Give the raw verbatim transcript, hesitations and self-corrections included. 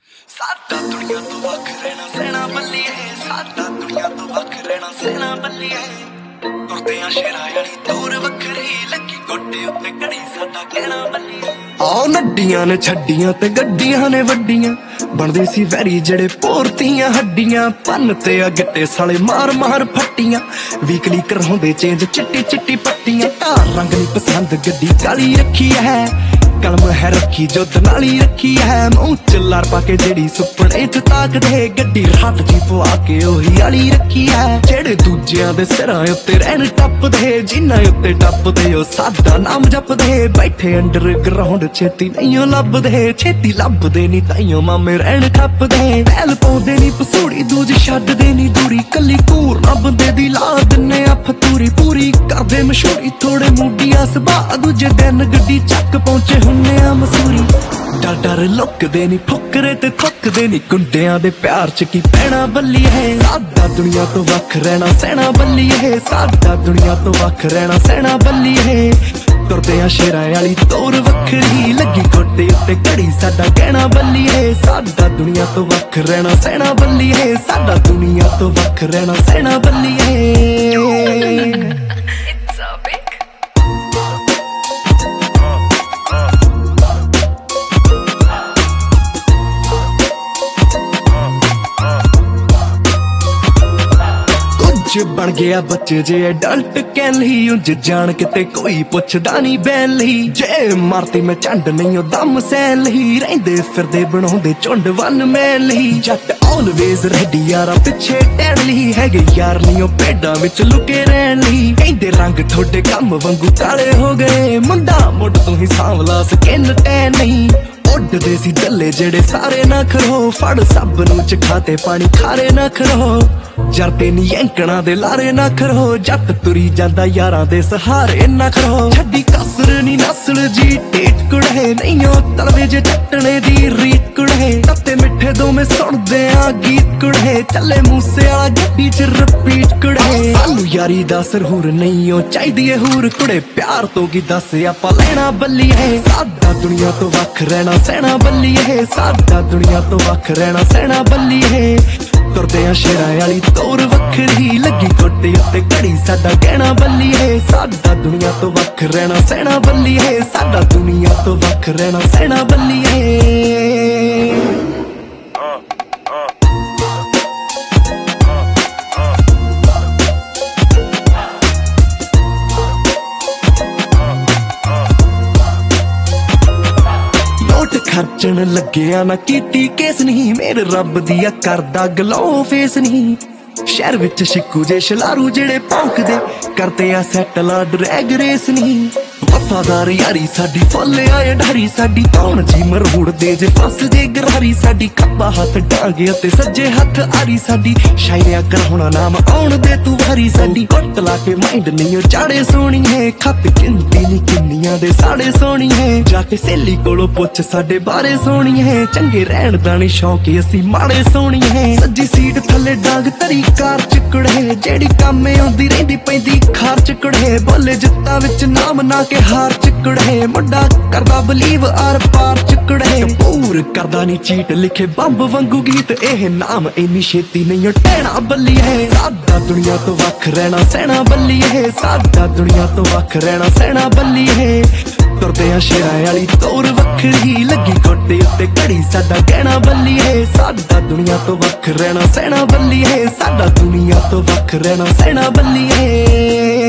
ਸਾਡਾ ਦੁਨੀਆ ਤੋਂ ਵੱਖ ਰਹਿਣਾ ਸਹਿਣਾ ਬੱਲੀਏ, ਸਾਡਾ ਦੁਨੀਆ ਤੋਂ ਵੱਖ ਰਹਿਣਾ ਸਹਿਣਾ ਬੱਲੀਏ। ਤੁਰਦੇ ਆ ਸ਼ੇਰਾਂ ਵਾਲੀ ਦੂਰ ਵੱਖਰੀ, ਲੱਗੀ ਗੋਡੇ ਉੱਤੇ ਘੜੀ ਸਾਡਾ ਕਹਿਣਾ ਬੱਲੀਏ। ਆਹ ਨੱਡੀਆਂ ਨੇ ਛੱਡੀਆਂ ਤੇ ਗੱਡੀਆਂ ਨੇ ਵੱਡੀਆਂ, ਬਣਦੇ ਸੀ ਵੈਰੀ ਜਿਹੜੇ ਪੋਰਤੀਆਂ ਹੱਡੀਆਂ। ਪੰਨ ਤੇ ਆ ਗਿੱਟੇ ਸਾਲੇ ਮਾਰ ਮਾਰ ਫੱਟੀਆਂ, ਵੀਕਲੀ ਕਰਾਉਂਦੇ ਚੇਂਜ ਚਿੱਟੀ ਚਿੱਟੀ ਪੱਟੀਆਂ। ਢਾਰ ਰੰਗ ਨੀ ਪਸੰਦ ਗੱਡੀ ਕਾਲੀ ਰੱਖੀ ਹੈ, ਕਲਮ ਹੈ ਰੱਖੀ ਜੁੱਧ ਨਾਲੀ ਰੱਖੀ ਹੈ। ਮੂੰਹ ਚ ਲਾਰ ਪਾ ਕੇ ਜਿਹੜੀ ਸੁਪਨੇ ਚ ਤਾਕਦੇ, ਗੱਡੀ ਰਾਤ ਜੀ ਪਵਾ ਕੇ ਉਹੀ ਵਾਲੀ ਰੱਖੀ ਹੈ। ਜਿਹੜੇ ਦੂਜਿਆਂ ਦੇ ਸਿਰਾਂ ਉੱਤੇ ਰਹਿਣ ਟੱਪਦੇ, ਜਿਨ੍ਹਾਂ ਉੱਤੇ ਟੱਪਦੇ ਉਹ ਸਾਡਾ ਨਾਮ ਜਪਦੇ। ਬੈਠੇ ਅੰਡਰਗਰਾਉਂਡ ਛੇਤੀ ਨਹੀਂ ਉਹ ਲੱਭਦੇ, ਛੇਤੀ ਲੱਭਦੇ ਨੀ ਤਾਈਓ ਮਾਮੇ ਰਹਿਣ ਠੱਪਦੇ। ਪਹਿਲ ਪਾਉਂਦੇ ਨੀ ਪਸੂੜੀ ਦੂਜ ਛੱਡਦੇ ਨੀ ਦੂਰੀ, ਕੱਲੀ ਘੂਰ ਨਾ ਬੰਦੇ ਦੀ ਲਾ ਦਿੰਨੇ ਆ ਫਤੂਰੀ। ਪੂਰੀ ਕਰਦੇ ਮਸ਼ਹੂਰੀ ਥੋੜੇ ਮੂਡੀਆ ਸੁਭਾਅ, ਦੂਜੇ ਦਿਨ ਗੱਡੀ ਚੱਕ ਪਹੁੰਚੇ ਹੁੰਨੇ ਆ ਮਸੂਰੀ। ਡਰ ਡਰ ਲੁੱਕਦੇ ਨੀ ਫੁਕਰੇ ਤੇ ਥੱਕਦੇ ਨੀ, ਗੁੰਡਿਆਂ ਦੇ ਪਿਆਰ ਚ ਕੀ ਪੈਣਾ ਬੱਲੀਏ। ਸਾਡਾ ਦੁਨੀਆ ਤੋਂ ਵੱਖ ਰਹਿਣਾ ਸਹਿਣਾ ਬੱਲੀਏ, ਸਾਡਾ ਦੁਨੀਆ ਤੋਂ ਵੱਖ ਰਹਿਣਾ ਸਹਿਣਾ ਬੱਲੀਏ। ਤੁਰਦੇ ਆ ਸ਼ੇਰਾਂ ਵਾਲੀ ਤੋਰ ਵੱਖਰੀ, ਲੱਗੀ ਗੋਡੇ ਉੱਤੇ ਘੜੀ ਸਾਡਾ ਕਹਿਣਾ ਬੱਲੀਏ। ਸਾਡਾ ਦੁਨੀਆ ਤੋਂ ਵੱਖ ਰਹਿਣਾ ਸਹਿਣਾ ਬੱਲੀਏ, ਸਾਡਾ ਦੁਨੀਆ ਤੋਂ ਵੱਖ ਰਹਿਣਾ ਸਹਿਣਾ ਬੱਲੀਏ। ਬਣ ਗਿਆ ਬੱਚੇ ਜੇ ਅਡਲਟ ਕਹਿ ਲਈ, ਉਂਝ ਜਾਣ ਕਿਤੇ ਕੋਈ ਪੁੱਛਦਾ ਨਹੀਂ ਬੈਨ ਲਈ। ਜੇ ਮਾਰਤੀ ਮੈਂ ਝੰਡ ਨਹੀਂ ਉਹ ਦਮ ਸਹਿ ਲਈ, ਰਹਿੰਦੇ ਫਿਰਦੇ ਬਣਾਉਂਦੇ ਝੁੰਡ ਵਨ ਮੈਂ ਲਈ। ਜੱਟ ਆਲਵੇਜ਼ ਰੈਡੀ ਯਾਰਾ ਪਿੱਛੇ ਟੈਣ ਲਈ, ਹੈਗੇ ਯਾਰ ਨਹੀਂ ਉਹ ਪੇਡਾਂ ਵਿੱਚ ਲੁਕੇ ਰਹਿਣ ਲਈ। ਕਹਿੰਦੇ ਰੰਗ ਥੋੜੇ ਕੰਮ ਵਾਂਗੂ ਕਾਲੇ ਹੋ ਗਏ, ਮੁੰਡਾ ਮੁੱਢ ਤੋਂ ਹੀ ਸਾਂਵਲਾ ਸਕਿਨ ਟੈਨ ਨਹੀਂ। ਉੱਡਦੇ ਸੀ ਦੱਲੇ ਜਿਹੜੇ ਸਾਰੇ ਨਾ ਖਰੋ, ਫੜ ਸਭ ਨੂੰ ਚਖਾਤੇ ਪਾਣੀ ਖਾਰੇ ਨਾ ਖਰੋ। ਜਰਦੇ ਨੀ ਐਂਕਣਾ ਦੇ ਲਾਰੇ ਨਾ ਖਰੋ, ਜੱਟ ਤੁਰੀ ਜਾਂਦਾ ਯਾਰਾਂ ਦੇ ਸਹਾਰੇ ਨਾ ਖਰੋ। ਛੱਡੀ ਕਸਰ ਨੀ ਨਸਲ ਜੀ ਟੇਟ ਕੁੜੇ, ਨਹੀਂ ਉਹ ਤਲਵੇ ਜੇ ਚੱਟਣੇ ਦੀ ਰੀਤ ਕੁੜੇ। ਤੱਤੇ ਮਿੱਠੇ ਦੋਵੇਂ ਸੁਣਦੇ ਆ ਗੀਤ ਕੁੜੇ, ਚੱਲੇ ਮੂਸੇ ਵਾਲਾ ਗੱਡੀ ਚ ਰਿਪੀਟ ਕੁੜੇ। ਸਾਨੂੰ ਯਾਰੀ ਦਾ ਸਰਹੂਰ ਨਹੀਂ ਉਹ ਚਾਹੀਦੀ ਏ ਹੂਰ ਕੁੜੇ, ਪਿਆਰ ਤੋਂ ਕੀ ਦੱਸ ਆਪਾਂ ਲੈਣਾ ਬੱਲੀਏ। ਸਾਡਾ ਦੁਨੀਆ ਤੋਂ ਵੱਖ ਰਹਿਣਾ ਸਹਿਣਾ ਬੱਲੀਏ, ਸਾਡਾ ਦੁਨੀਆ ਤੋਂ ਵੱਖ ਰਹਿਣਾ ਸਹਿਣਾ ਬੱਲੀਏ। ਤੁਰਦੇ ਆ ਸ਼ੇਰਾਂ ਵਾਲੀ ਤੋਰ ਵੱਖਰੀ, ਲੱਗੀ ਗੋਡੇ ਉੱਤੇ ਘੜੀ ਸਾਡਾ ਕਹਿਣਾ ਬੱਲੀਏ। ਸਾਡਾ ਦੁਨੀਆ ਤੋਂ ਵੱਖ ਰਹਿਣਾ ਸਹਿਣਾ ਬੱਲੀਏ, ਸਾਡਾ ਦੁਨੀਆ ਤੋਂ ਵੱਖ ਰਹਿਣਾ ਸਹਿਣਾ ਬੱਲੀਏ। ਖਰਚਣ ਲੱਗਿਆ ਨਾ ਕੀਤੀ ਕੇਸ ਨਹੀਂ, ਮੇਰੇ ਰੱਬ ਦੀਆਂ ਕਰਦਾ ਗਲੋ ਫੇਸ ਨਹੀਂ। ਸ਼ਹਿਰ ਵਿੱਚ ਸ਼ਿੱਕੂ ਜੇ ਸ਼ਲਾਰੂ ਜਿਹੜੇ ਭੌਂਕਦੇ, ਕਰਦੇ ਆ ਸੈਟਲ ਡਰੈਗ ਰੇਸ ਨਹੀਂ। ਵਫਾਦਾਰ ਯਾਰੀ ਸਾਡੀ ਫੁੱਲ ਆਏ ਢਾਰੀ ਸਾਡੀ, ਕੌਣ ਜੀ ਮਰੂੜ ਦੇ ਜੇ ਫਸ ਜੇ ਗਰਾਰੀ ਸਾਡੀ। ਖੱਬਾ ਹੱਥ ਡਾਂਗ ਅਤੇ ਸੱਜੇ ਹੱਥ ਆਰੀ ਸਾਡੀ, ਸ਼ਾਇਰਿਆ ਕਰਾਉਣਾ ਨਾਮ ਆਉਣ ਦੇ ਤੂੰ ਵਾਰੀ ਸਾਡੀ। ਕੁੱਟ ਲਾ ਕੇ ਮਾਈਂਡ ਨਹੀਂ ਉਹ ਚਾੜੇ ਸੋਹਣੀਏ, ਖੱਤ ਗਿਣਤੀ ਨੀ ਕਿੰਨੀਆਂ ਦੇ ਸਾੜੇ ਸੋਹਣੀਏ। ਜਾ ਕੇ ਸਹੇਲੀ ਕੋਲੋਂ ਪੁੱਛ ਸਾਡੇ ਬਾਰੇ ਸੋਹਣੀਏ, ਚੰਗੇ ਰਹਿਣ ਦਾ ਨੀ ਸ਼ੌਂਕ ਅਸੀਂ ਮਾੜੇ ਸੋਹਣੀਏ। ਸੱਜੀ ਸੀਟ ਥੱਲੇ ਡਾਂਗ ਤਰੀ ਕਾਰ ਚ ਕੁੜੇ, ਜਿਹੜੀ ਕੰਮ ਆਉਂਦੀ ਰਹਿੰਦੀ ਪੈਂਦੀ ਖਾਰ ਚ ਕੁੜੇ। ਬੋਲੇ ਜਿੱਤਾਂ ਵਿੱਚ ਨਾਮ ਨਾ ਕੇ ਹਾਰ ਚ ਕੁੜੇ, ਮੁੰਡਾ ਕਰਦਾ ਬਲੀਵ ਆਰ ਪਾਰ ਚ ਕੁੜੇ। ਪੂਰ ਕਰਦਾ ਨੀ ਚੀਟ ਲਿਖੇ ਬੰਬ ਵਾਂਗੂ ਗੀਤ, ਇਹ ਨਾਮ ਇੰਨੀ ਛੇਤੀ ਨਹੀਂ ਟਹਿਣਾ ਬੱਲੀਏ। ਸਾਡਾ ਦੁਨੀਆ ਤੋਂ ਵੱਖ ਰਹਿਣਾ ਸਹਿਣਾ ਬੱਲੀਏ, ਸਾਡਾ ਦੁਨੀਆ ਤੋਂ ਵੱਖ ਰਹਿਣਾ ਸਹਿਣਾ ਬੱਲੀਏ। ਤੁਰਦੇ ਆ ਸ਼ੇਰਾਂ ਵਾਲੀ ਤੋਰ ਵੱਖਰੀ, ਲੱਗੀ ਗੋਡੇ ਉੱਤੇ ਘੜੀ ਸਾਡਾ ਕਹਿਣਾ ਬੱਲੀਏ। ਸਾਡਾ ਦੁਨੀਆ ਤੋਂ ਵੱਖ ਰਹਿਣਾ ਸਹਿਣਾ ਬੱਲੀਏ, ਸਾਡਾ ਦੁਨੀਆ ਤੋਂ ਵੱਖ ਰਹਿਣਾ ਸਹਿਣਾ ਬੱਲੀਏ।